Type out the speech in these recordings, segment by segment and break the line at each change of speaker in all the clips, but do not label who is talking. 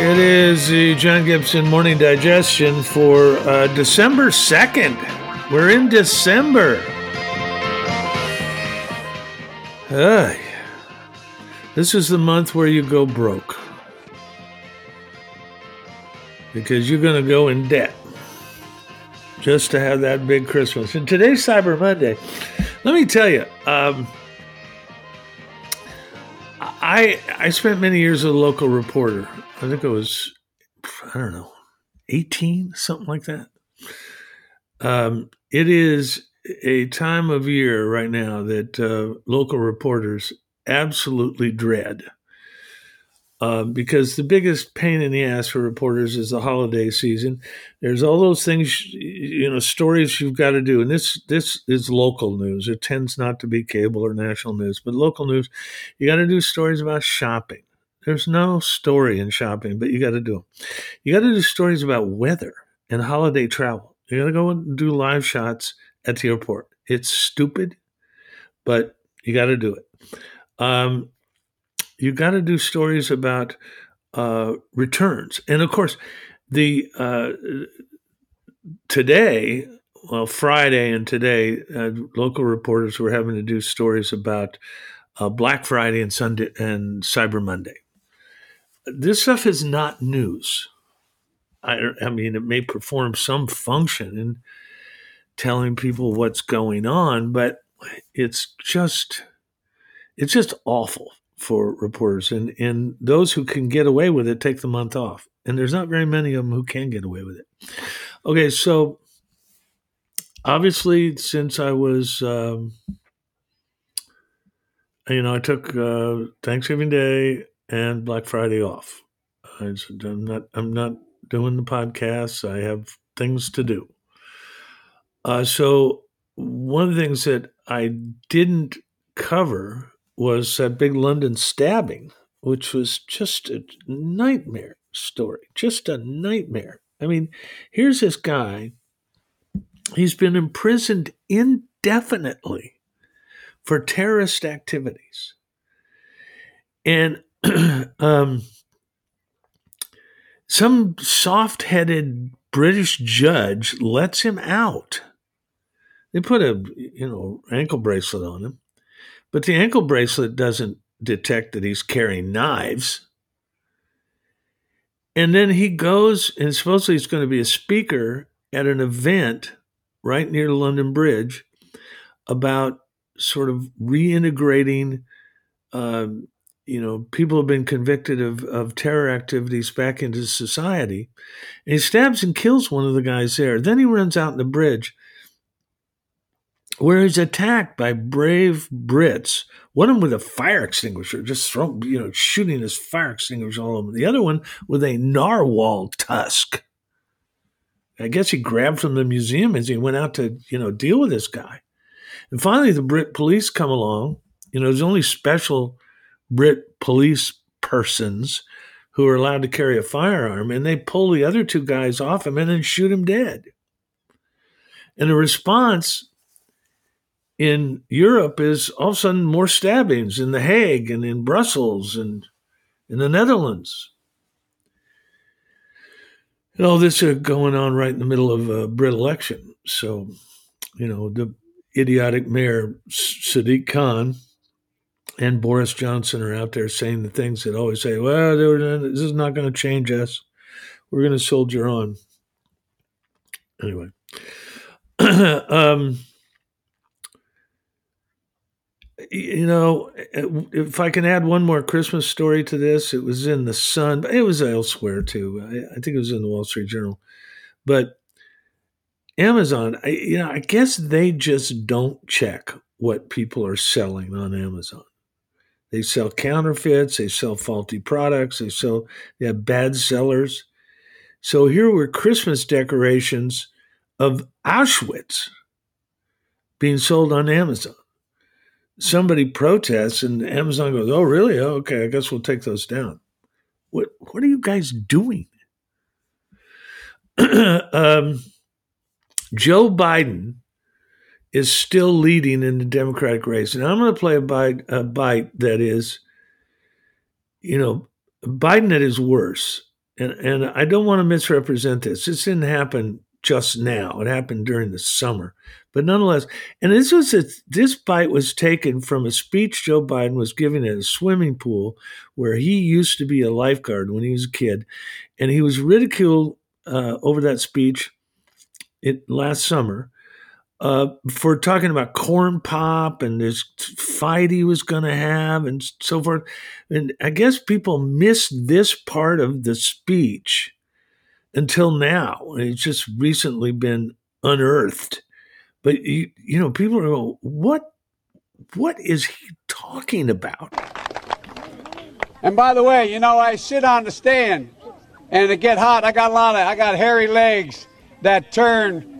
It is the John Gibson Morning Digestion for December 2nd. We're in December. This is the month where you go broke. Because you're going to go in debt just to have that big Christmas. And today's Cyber Monday. Let me tell you, I spent many years as a local reporter. I think it was, 18, something like that. It is a time of year right now that local reporters absolutely dread. Because the biggest pain in the ass for reporters is the holiday season. There's all those things, stories you've got to do. And this is local news. It tends not to be cable or national news, but local news, you got to do stories about shopping. There's no story in shopping, but you got to do them. You got to do stories about weather and holiday travel. You got to go and do live shots at the airport. It's stupid, but you got to do it. You got to do stories about returns. And of course, Friday and today, local reporters were having to do stories about Black Friday and Sunday and Cyber Monday. This stuff is not news. I mean, it may perform some function in telling people what's going on, but it's just awful for reporters. And those who can get away with it take the month off. And there's not very many of them who can get away with it. Okay, so obviously, since I was, I took Thanksgiving Day and Black Friday off. I said, I'm not doing the podcast. I have things to do. So one of the things that I didn't cover was that big London stabbing, which was just a nightmare story, just a nightmare. I mean, here's this guy. He's been imprisoned indefinitely for terrorist activities. And some soft-headed British judge lets him out. They put a, ankle bracelet on him, but the ankle bracelet doesn't detect that he's carrying knives. And then he goes, and supposedly he's going to be a speaker at an event right near the London Bridge about sort of reintegrating, people have been convicted of terror activities back into society. And he stabs and kills one of the guys there. Then he runs out in the bridge where he's attacked by brave Brits. One of them with a fire extinguisher, just shooting his fire extinguisher all over. The other one with a narwhal tusk. I guess he grabbed from the museum as he went out to, deal with this guy. And finally, the Brit police come along. There's only special Brit police persons who are allowed to carry a firearm, and they pull the other two guys off him and then shoot him dead. And the response in Europe is all of a sudden more stabbings in The Hague and in Brussels and in the Netherlands. And all this are going on right in the middle of a Brit election. So, the idiotic mayor Sadiq Khan and Boris Johnson are out there saying the things that always say, well, this is not going to change us. We're going to soldier on. Anyway. If I can add one more Christmas story to this, it was in the Sun, but it was elsewhere too. I think it was in the Wall Street Journal. But Amazon, I guess they just don't check what people are selling on Amazon. They sell counterfeits, they sell faulty products, they have bad sellers. So here were Christmas decorations of Auschwitz being sold on Amazon. Somebody protests and Amazon goes, oh, really? Oh, okay, I guess we'll take those down. What are you guys doing? Joe Biden is still leading in the Democratic race. And I'm going to play a bite that is, Biden at his worst and I don't want to misrepresent this. This didn't happen just now. It happened during the summer, but nonetheless, and this bite was taken from a speech Joe Biden was giving at a swimming pool where he used to be a lifeguard when he was a kid, and he was ridiculed over that speech last summer for talking about corn pop and this fight he was going to have and so forth. And I guess people missed this part of the speech until now. It's just recently been unearthed. But people are going, what is he talking about?
And by the way, I sit on the stand, and it get hot. I got hairy legs that turn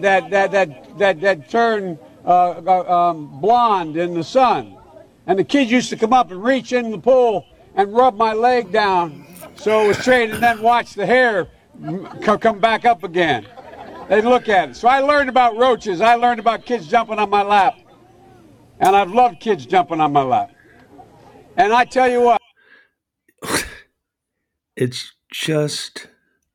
blonde in the sun. And the kids used to come up and reach in the pool and rub my leg down so it was straight, and then watch the hair come back up again. They'd look at it. So I learned about roaches. I learned about kids jumping on my lap. And I've loved kids jumping on my lap. And I tell you what.
It's just,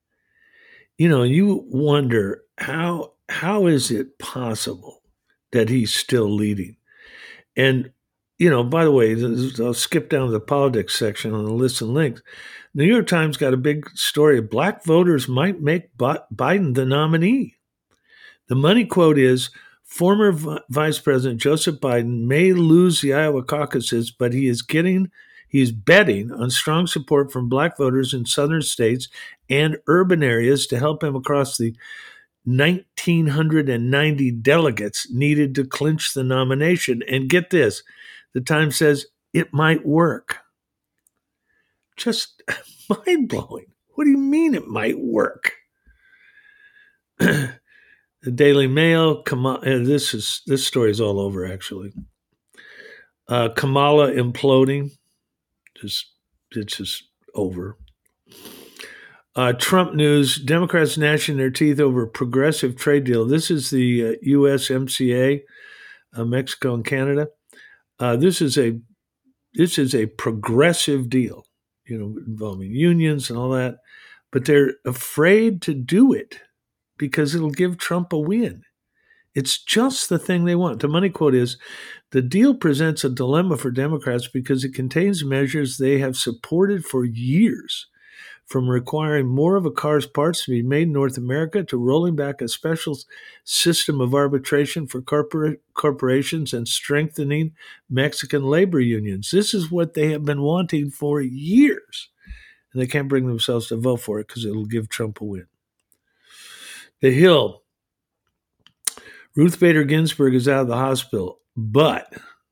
you wonder how is it possible that he's still leading? And, by the way, I'll skip down to the politics section on the list and links. New York Times got a big story. Black voters might make Biden the nominee. The money quote is, former Vice President Joseph Biden may lose the Iowa caucuses, but he's betting on strong support from black voters in southern states and urban areas to help him across the 1,990 delegates needed to clinch the nomination. And get this, the Times says it might work. Just mind-blowing. What do you mean it might work? The Daily Mail, this story is all over, actually. Kamala imploding. It's just over. Trump news, Democrats gnashing their teeth over progressive trade deal. This is the USMCA, Mexico and Canada. This is a progressive deal, involving unions and all that. But they're afraid to do it because it'll give Trump a win. It's just the thing they want. The money quote is, the deal presents a dilemma for Democrats because it contains measures they have supported for years, from requiring more of a car's parts to be made in North America to rolling back a special system of arbitration for corporations and strengthening Mexican labor unions. This is what they have been wanting for years, and they can't bring themselves to vote for it because it'll give Trump a win. The Hill, Ruth Bader Ginsburg is out of the hospital, but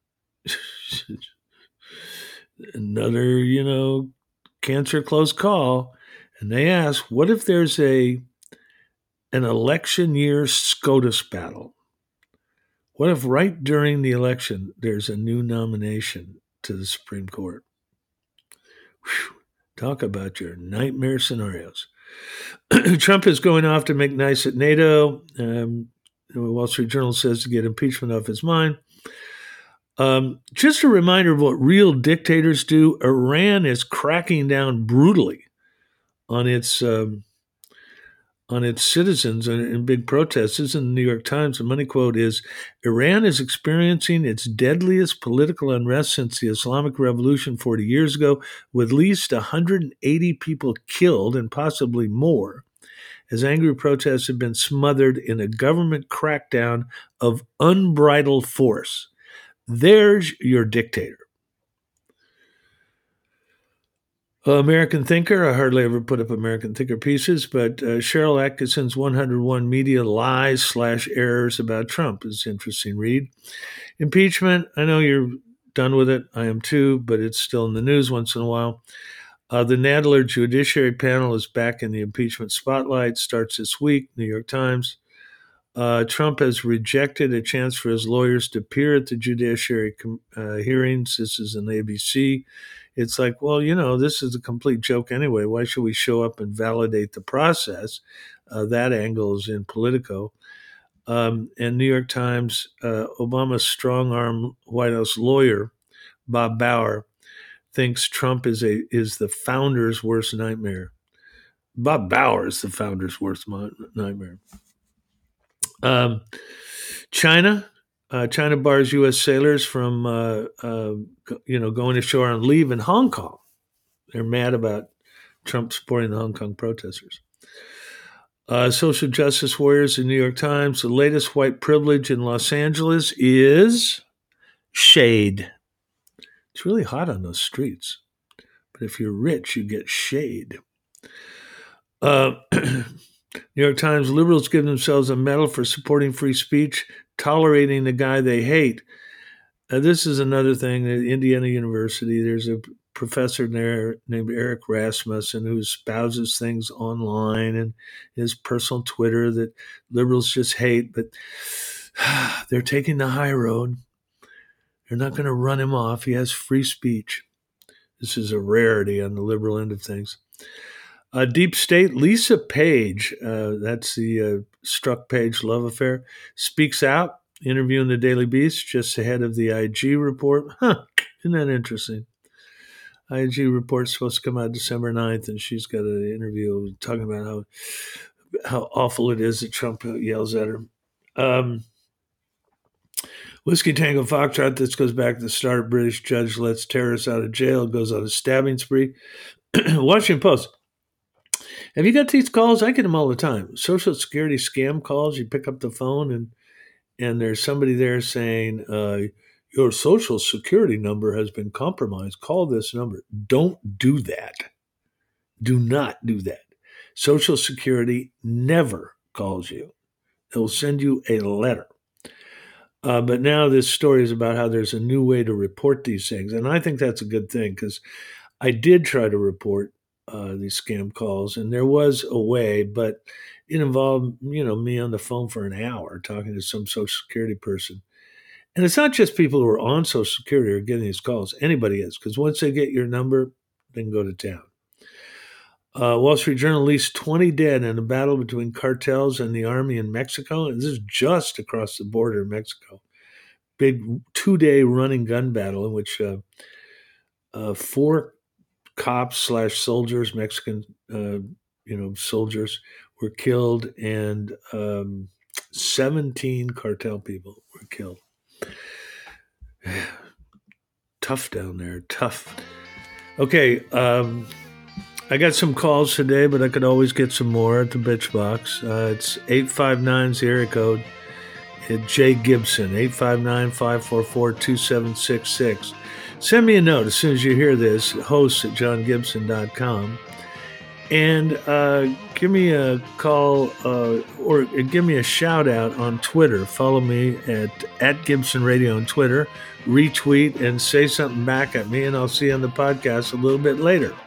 another, cancer close call. And they ask, what if there's an election year SCOTUS battle? What if right during the election there's a new nomination to the Supreme Court? Whew. Talk about your nightmare scenarios. Trump is going off to make nice at NATO. The Wall Street Journal says to get impeachment off his mind. Just a reminder of what real dictators do. Iran is cracking down brutally on its citizens in big protests. This is in the New York Times. The money quote is, Iran is experiencing its deadliest political unrest since the Islamic Revolution 40 years ago, with at least 180 people killed and possibly more, as angry protests have been smothered in a government crackdown of unbridled force. There's your dictator. American Thinker, I hardly ever put up American Thinker pieces, but Cheryl Atkinson's 101 Media Lies/Errors about Trump is an interesting read. Impeachment, I know you're done with it. I am too, but it's still in the news once in a while. The Nadler Judiciary Panel is back in the impeachment spotlight, starts this week, New York Times. Trump has rejected a chance for his lawyers to appear at the judiciary hearings. This is in ABC. It's like, well, this is a complete joke anyway. Why should we show up and validate the process? That angle is in Politico. And New York Times, Obama's strong-arm White House lawyer, Bob Bauer, thinks Trump is the founder's worst nightmare. Bob Bauer is the founder's worst nightmare. China bars U.S. sailors from going ashore on leave in Hong Kong. They're mad about Trump supporting the Hong Kong protesters. Social justice warriors in New York Times. The latest white privilege in Los Angeles is shade. It's really hot on those streets. But if you're rich, you get shade. New York Times, liberals give themselves a medal for supporting free speech, tolerating the guy they hate. This is another thing at Indiana University. There's a professor there named Eric Rasmussen who espouses things online and his personal Twitter that liberals just hate, but they're taking the high road. They're not going to run him off. He has free speech. This is a rarity on the liberal end of things. Deep State, Lisa Page, that's the Strzok Page love affair, speaks out, interview in the Daily Beast just ahead of the IG report. Isn't that interesting? IG report's supposed to come out December 9th, and she's got an interview talking about how awful it is that Trump yells at her. Whiskey Tango Foxtrot, this goes back to the start. British judge lets terrorists out of jail, goes on a stabbing spree. Washington Post. Have you got these calls? I get them all the time. Social Security scam calls. You pick up the phone and there's somebody there saying, your Social Security number has been compromised. Call this number. Don't do that. Do not do that. Social Security never calls you. They'll send you a letter. But now this story is about how there's a new way to report these things. And I think that's a good thing because I did try to report these scam calls, and there was a way, but it involved, me on the phone for an hour talking to some Social Security person. And it's not just people who are on Social Security who are getting these calls. Anybody is, because once they get your number, they can go to town. Wall Street Journal, at least 20 dead in a battle between cartels and the army in Mexico. And this is just across the border in Mexico. Big 2-day running gun battle in which 4 cops / soldiers, Mexican, soldiers were killed, and 17 cartel people were killed. Tough down there, tough. Okay, I got some calls today, but I could always get some more at the bitch box. It's 859's the area code. Jay Gibson, 859-544-2766. Send me a note as soon as you hear this, hosts@johngibson.com. And give me a call or give me a shout out on Twitter. Follow me at Gibson Radio on Twitter. Retweet and say something back at me, and I'll see you on the podcast a little bit later.